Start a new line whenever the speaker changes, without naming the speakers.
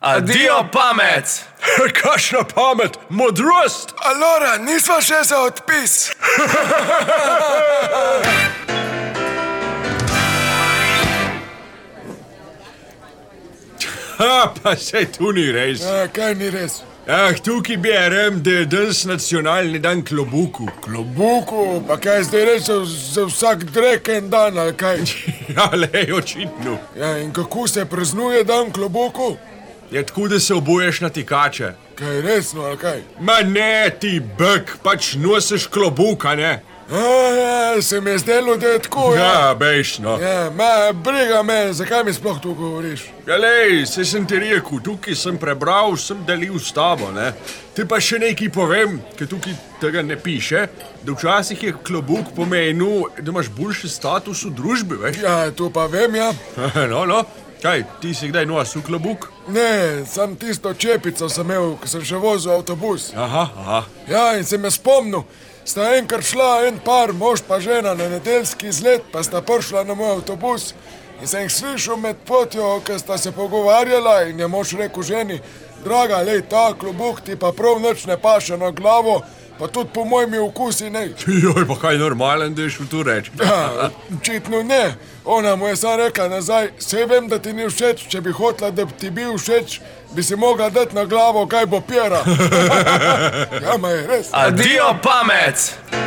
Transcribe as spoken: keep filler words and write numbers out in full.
Adijo pamet!
Kakšna pamet, modrost!
Alora, nisva še za odpis.
Ha, pa sej tu ni res.
A, kaj ni res?
Ah, tukaj berem, da je danes nacionalni dan klobuku.
Klobuku, pa kaj zdaj res za, za vsak drek en dan, ali kaj?
Ja, lej, očitno.
Ja, in kako se praznuje dan klobuku?
Je tako, da se obuješ na tikače.
Kaj resno, ali kaj?
Ma ne, ti bek, pač nosiš klobuk, a ne?
A, ja, se mi je zdelo, da je tako, ja.
Ja, bejš, no.
Ja, ma, briga me, zakaj mi sploh to govoriš?
Ja, lej, se sem ti rekel, tukaj sem prebral, sem delil s tabo, ne? Ti pa še nekaj povem, ker tukaj tega ne piše, da včasih je klobuk pomenil, da imaš boljši status v družbi, veš?
Ja, to pa vem, ja.
No, no, kaj, ti si kdaj nosil klobuk?
Ne, sam tisto čepico sem imel, ko sem še vozil avtobus.
Aha, aha.
Ja, in se me spomnil, sta enkrat šla en par, mož pa žena, na nedeljski izlet, pa sta prišla na moj avtobus in sem jih slišal med potjo, ker sta se pogovarjala in je mož rekel ženi, draga, lej, ta klobuk ti pa prav nič ne paše na glavo, pa tudi po mojimi okusi ne.
Joj, pa kaj normalen, da ješ v to reči?
Ja, očitno ne. Ona mu je sam rekla nazaj, saj vem, da ti ni všeč, če bi hotela, da ti bi všeč, bi si mogla dati na glavo, kaj bo pjera. Ja, ma je res.
Adijo pamet!